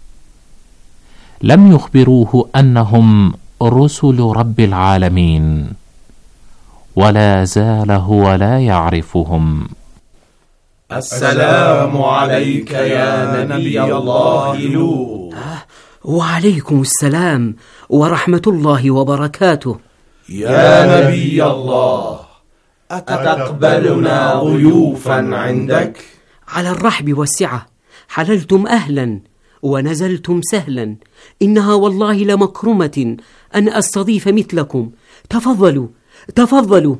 لم يخبروه أنهم رسل رب العالمين، ولا زال هو لا يعرفهم. السلام عليك يا نبي الله لوط. وعليكم السلام ورحمة الله وبركاته. يا نبي الله، أتقبلنا ضيوفا عندك؟ على الرحب والسعة، حللتم أهلا ونزلتم سهلا. إنها والله لمكرمة أن أستضيف مثلكم. تفضلوا تفضلوا.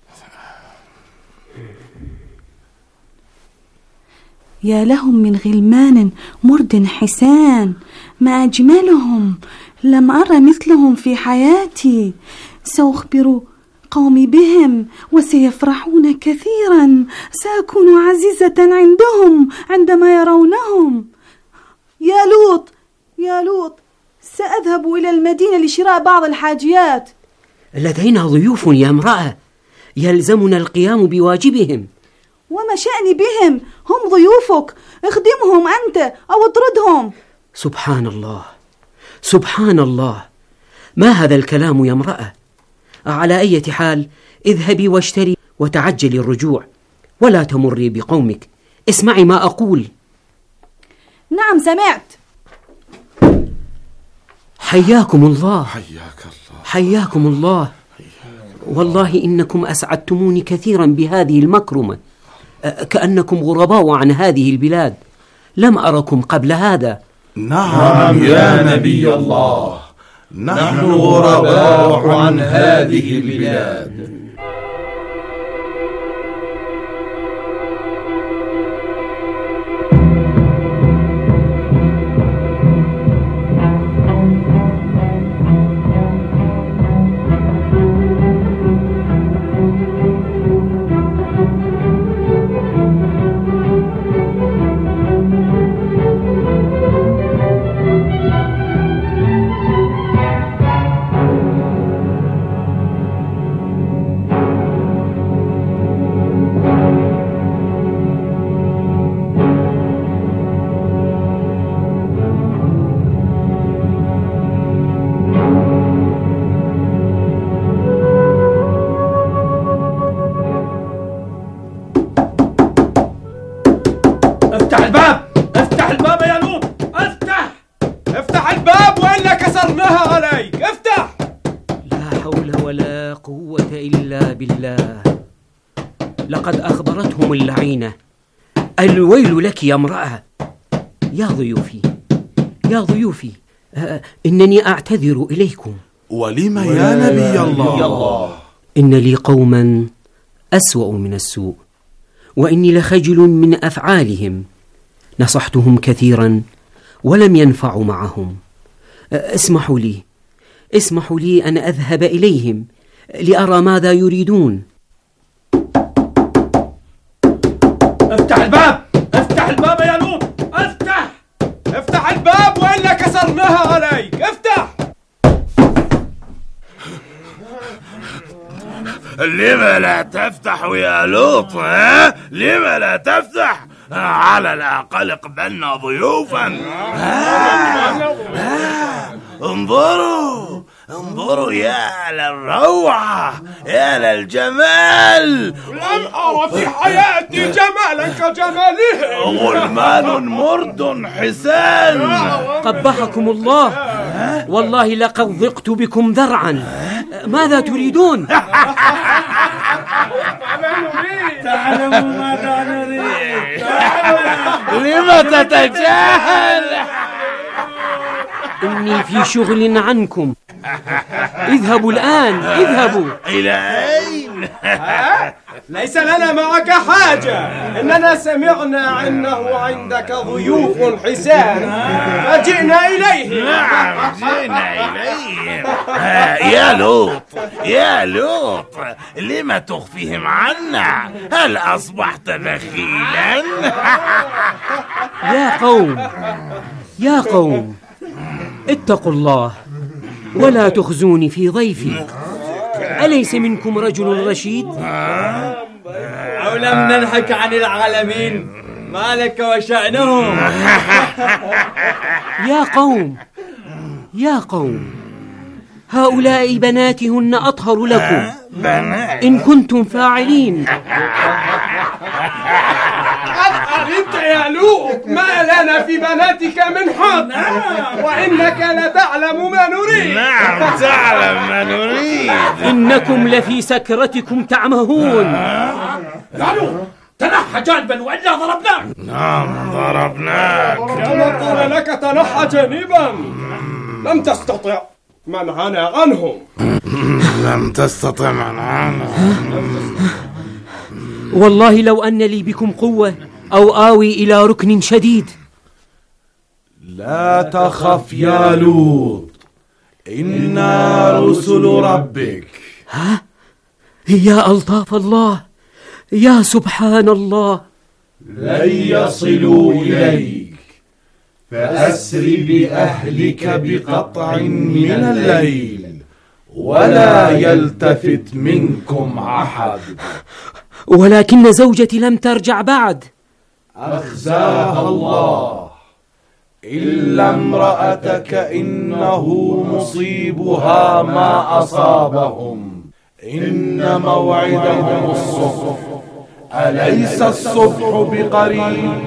يا لهم من غلمان مرد حسان، ما أجملهم، لم أرى مثلهم في حياتي. سأخبر قومي بهم وسيفرحون كثيرا. سأكون عزيزة عندهم عندما يرونهم. يا لوط يا لوط، سأذهب إلى المدينة لشراء بعض الحاجيات. لدينا ضيوف يا امرأة، يلزمنا القيام بواجبهم. وما شأني بهم؟ هم ضيوفك، اخدمهم أنت أو اطردهم. سبحان الله سبحان الله، ما هذا الكلام يا امرأة؟ على أي حال اذهبي واشتري وتعجلي الرجوع، ولا تمري بقومك. اسمعي ما أقول. نعم سمعت. حياكم الله. حياك الله. حياكم الله. والله إنكم أسعدتموني كثيرا بهذه المكرمة، كأنكم غرباء عن هذه البلاد، لم أركم قبل هذا. نعم يا نبي الله، نحن غرباء عن هذه البلاد. افتح الباب، افتح الباب يا لوط، افتح افتح الباب وإلا كسرناها عليك. افتح. لا حول ولا قوة إلا بالله. لقد أخبرتهم اللعينة. الويل لك يا امرأة. يا ضيوفي يا ضيوفي، آه إنني أعتذر إليكم. ولم يا نبي الله؟ إن لي قوما أسوأ من السوء، وإني لخجل من أفعالهم. نصحتهم كثيرا ولم ينفعوا معهم. اسمحوا لي اسمحوا لي أن أذهب إليهم لأرى ماذا يريدون. افتح الباب، افتح الباب يا لوط، افتح افتح الباب وإلا كسرناها عليك. افتح. لما لا تفتح يا لوط؟ ها؟ لما لا تفتح؟ على الأقل اقبلنا ضيوفا. ها؟ ها؟ انظروا انظروا يا للروعة، يا للجمال. لم أرى في حياتي جمالا كجماله. غلمان مرد حسان. قبحكم الله، والله لقد ضقت بكم ذرعا. ماذا تريدون؟ تعلموا ماذا نريد. لما تتجاهل؟ إني في شغل عنكم. اذهبوا الآن، اذهبوا. إلى أين؟ ليس لنا معك حاجة، إننا سمعنا أنه عندك ضيوف حسان فجئنا إليه. نعم جئنا إليه. يا لوط يا لوط، لما تخفيهم عنا؟ هل أصبحت بخيلا؟ يا قوم يا قوم، اتقوا الله ولا تخزوني في ضيفي. أليس منكم رجل رشيد؟ أو لم ننهك عن العالمين، ما لك وشأنهم. يا قوم يا قوم، هؤلاء بناتي هن أطهر لكم إن كنتم فاعلين. أنت يا لوط ما لنا في بناتك من حظ، وإنك لتعلم ما نريد. نعم تعلم ما نريد. إنكم لفي سكرتكم تعمهون. يا لوط تنحى جانبا وإلا ضربناك. نعم ضربناك. كما قال لك تنحى جانبا. لم تستطع منعنا عنهم. لم تستطع منعنا. والله لو أن لي بكم قوة أو آوي إلى ركن شديد. لا تخف يا لوط، إنا رسل ربك. ها؟ يا ألطاف الله، يا سبحان الله. لن يصلوا إليك، فأسر بأهلك بقطع من الليل ولا يلتفت منكم أحد. ولكن زوجتي لم ترجع بعد. أخزاها الله، إلا امرأتك إنه مصيبها ما أصابهم، إن موعدهم الصبح، أليس الصبح بقريب؟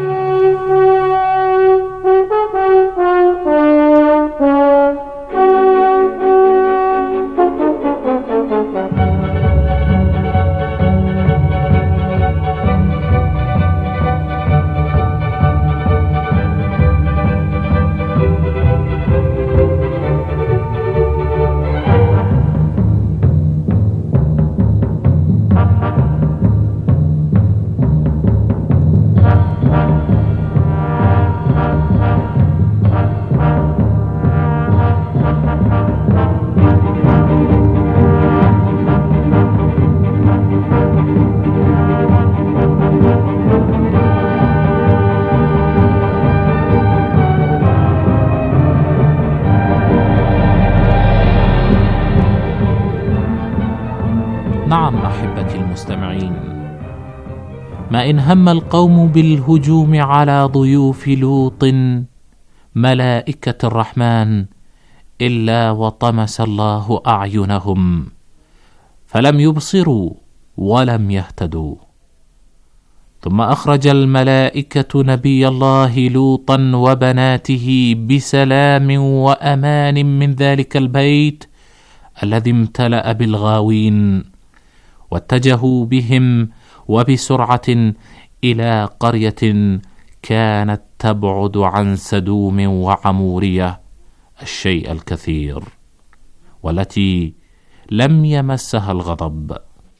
نعم أحبتي المستمعين، ما إن هم القوم بالهجوم على ضيوف لوط ملائكة الرحمن إلا وطمس الله أعينهم فلم يبصروا ولم يهتدوا. ثم أخرج الملائكة نبي الله لوطا وبناته بسلام وأمان من ذلك البيت الذي امتلأ بالغاوين، واتجهوا بهم وبسرعة إلى قرية كانت تبعد عن سدوم وعمورية الشيء الكثير، والتي لم يمسها الغضب.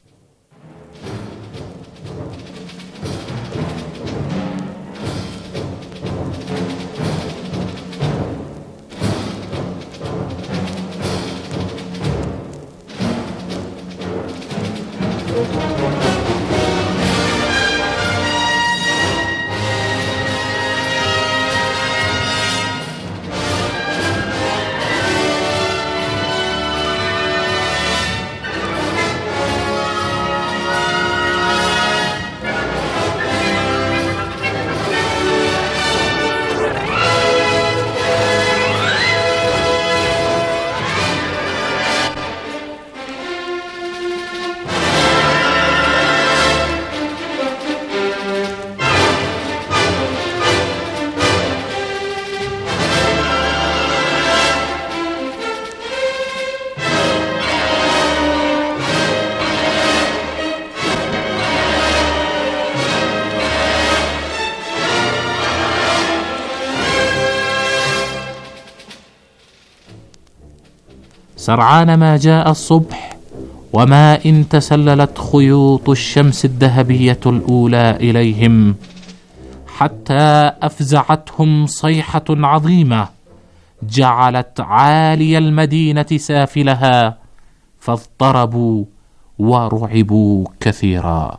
سرعان ما جاء الصبح وما إن تسللت خيوط الشمس الذهبية الأولى إليهم، حتى أفزعتهم صيحة عظيمة جعلت عالي المدينة سافلها، فاضطربوا ورعبوا كثيرا.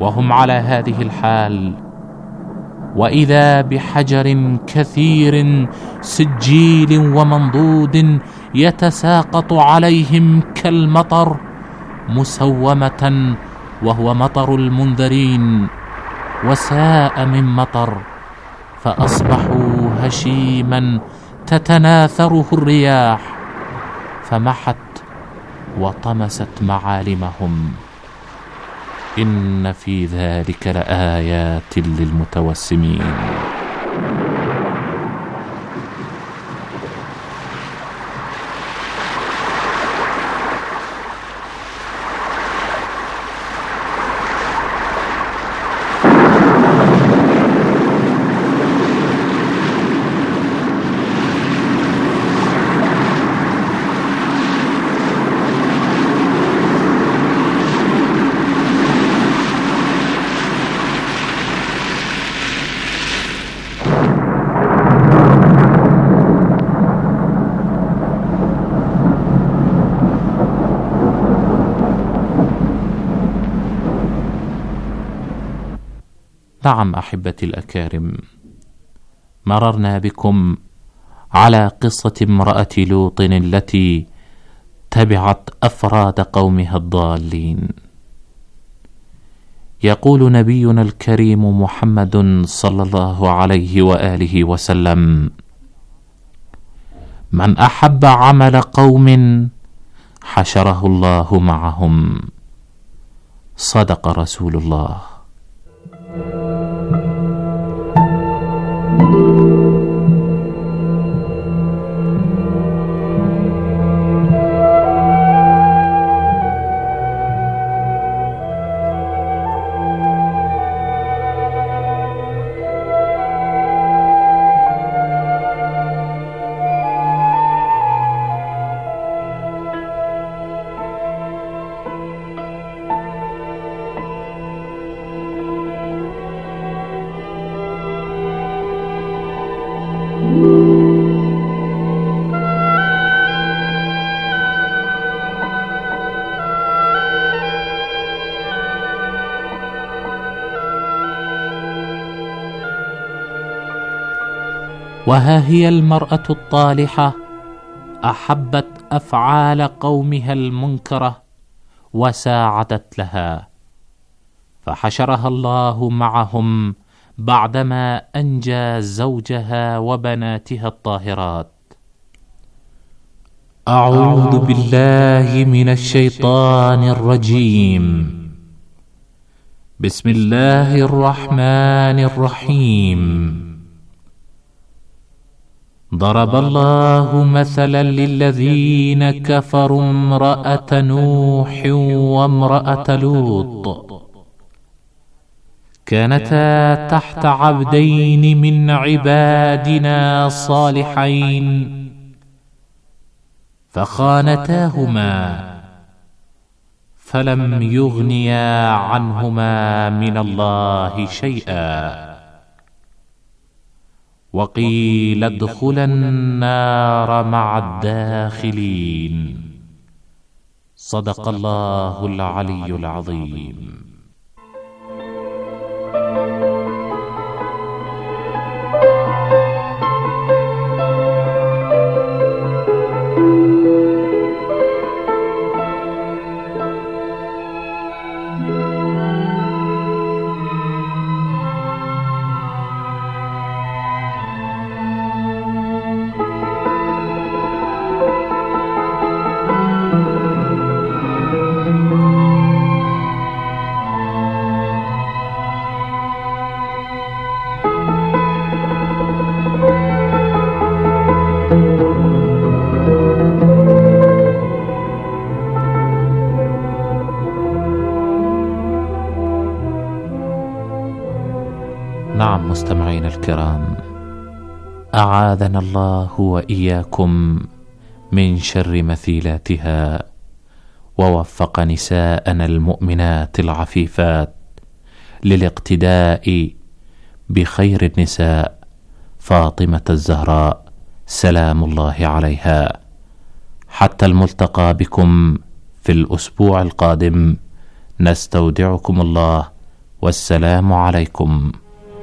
وهم على هذه الحال، وإذا بحجر كثير سجيل ومنضود يتساقط عليهم كالمطر مسومة، وهو مطر المنذرين، وساء من مطر، فأصبحوا هشيما تتناثره الرياح، فمحت وطمست معالمهم. إن في ذلك لآيات للمتوسمين. نعم أحبتي الأكارم، مررنا بكم على قصة امرأة لوط التي تبعت أفراد قومها الضالين. يقول نبينا الكريم محمد صلى الله عليه وآله وسلم: من أحب عمل قوم حشره الله معهم. صدق رسول الله. وها هي المرأة الطالحة أحبت أفعال قومها المنكرة وساعدت لها، فحشرها الله معهم بعدما أنجى زوجها وبناتها الطاهرات. أعوذ بالله من الشيطان الرجيم. بسم الله الرحمن الرحيم. ضرب الله مثلا للذين كفروا امرأة نوح وامرأة لوط كانتا تحت عبدين من عبادنا صالحين فخانتاهما فلم يغنيا عنهما من الله شيئا وقيل ادخلا النار مع الداخلين. صدق الله العلي العظيم. نعم مستمعين الكرام، أعاذنا الله وإياكم من شر مثيلاتها، ووفق نساءنا المؤمنات العفيفات للاقتداء بخير النساء فاطمة الزهراء سلام الله عليها. حتى الملتقى بكم في الأسبوع القادم، نستودعكم الله والسلام عليكم.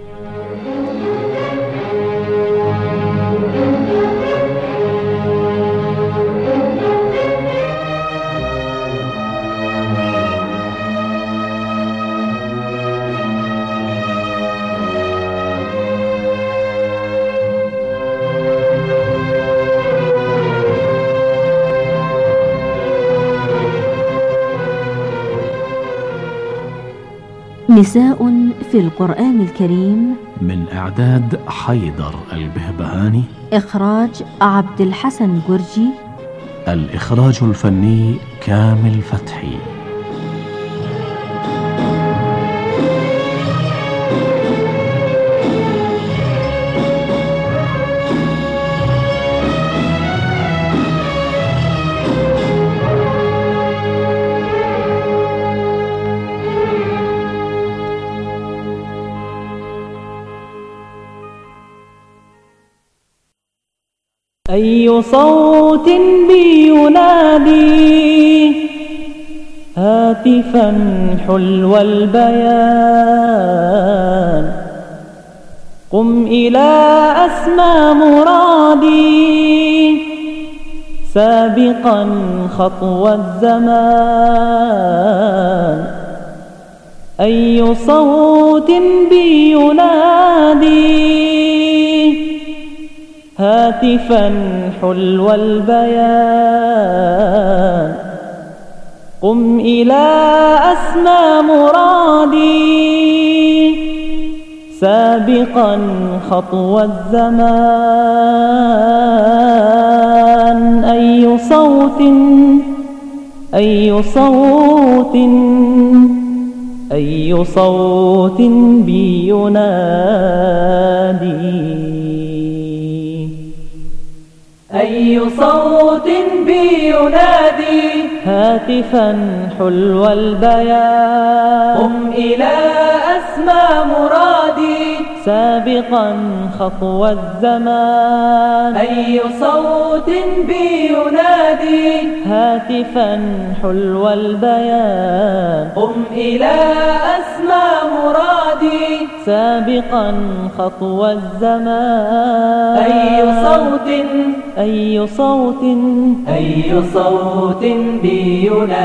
نساء في القرآن الكريم، من إعداد حيدر البهبهاني، إخراج عبد الحسن جرجي، الإخراج الفني كامل فتحي. أي صوت بي ينادي هاتفا حلو البيان، قم إلى أسمى مرادي سابقا خطوى الزمان. أي صوت بي ينادي هاتفا حلو البيان، قم إلى أسمى مرادي سابقا خطوى الزمان. أي صوت أي صوت أي صوت بي ينادي، أي صوت بي ينادي هاتفا حلو البيان، قم إلى أسمى مرادي سابقا خطوى الزمان. أي صوت بي ينادي هاتفا حلو البيان، قم إلى أسمى مرادي سابقا خطوى الزمان. أي صوت أي صوت أي صوت بي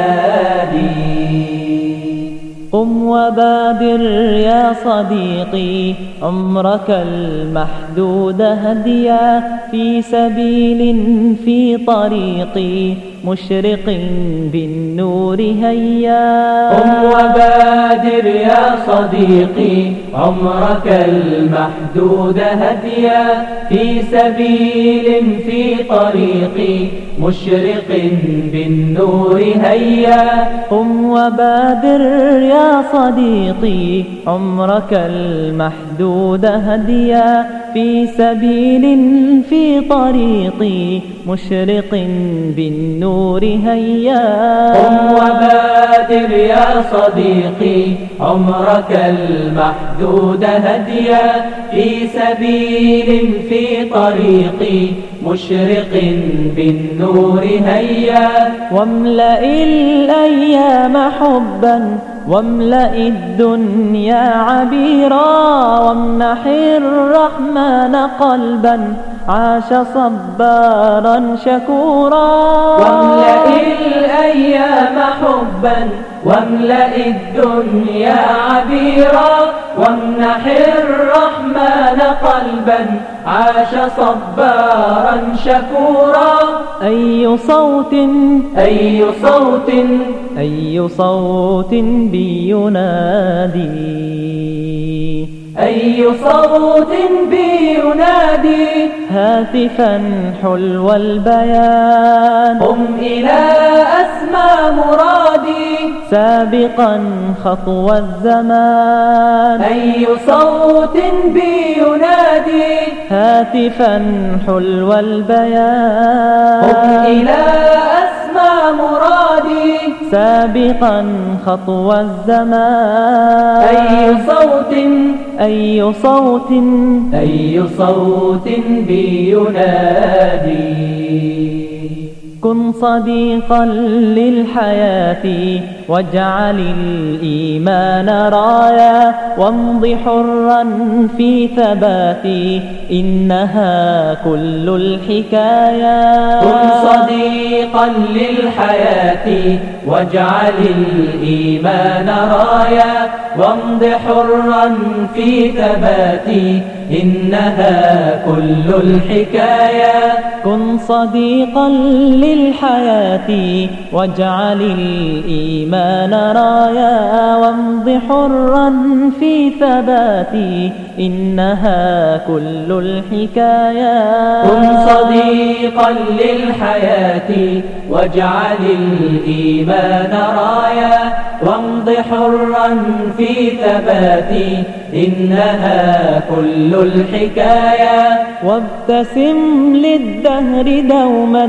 ينادي، قم وبادر يا صديقي عمرك المحدود هديا في سبيل في طريقي مشرق بالنور هيا. قم وبادر يا صديقي عمرك المحدود هديا في سبيل في طريقي مشرق بالنور هيا. قم وبادر يا صديقي عمرك المحدود هديا في سبيل في طريقي مشرق بالنور هيا. قم وبادر يا صديقي عمرك المحدود هديا في سبيل في طريقي مشرق بالنور هيا. واملأ الأيام حبا واملأ الدنيا عبيرا، وامنح الرحمن قلبا عاش صبارا شكورا. واملأ الأيام حبا واملأ الدنيا عبيرا، وامنح الرحمن قلبا عاش صبارا شكورا. أي صوت أي صوت أي صوت بي ينادي، أي صوت بي ينادي هاتفا حلو البيان. قم إلى أسمى مرادي سابقا خطوى الزمان. أي صوت بي ينادي هاتفا حلو البيان. قم إلى أسمى مرادي سابقا خطوى الزمان. أي صوت أي صوت أي صوت بي ينادي، كن صديقا للحياة واجعل الإيمان رايا وامض حرا في ثباتي إنها كل الحكاية. كن صديقا للحياة واجعل الإيمان رايا وامض حرا في ثباتي إنها كل الحكاية. كن صديقا للحياة واجعل الإيمان رايا وامض حرا في ثباتي إنها كل الحكاية. كن صديقا للحياة واجعل الإيمان رايا وامض حرا في ثباتي إنها كل الحكاية. وابتسم للدهر دوما